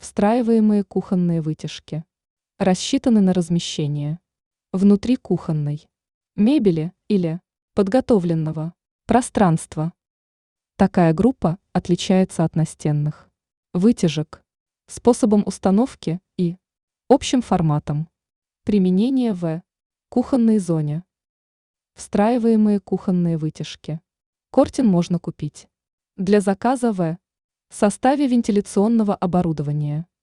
Встраиваемые кухонные вытяжки. Рассчитаны на размещение внутри кухонной мебели или подготовленного пространства. Такая группа отличается от настенных вытяжек способом установки и общим форматом. Применение в кухонной зоне. Встраиваемые кухонные вытяжки. Кортин можно купить для заказа в составе вентиляционного оборудования.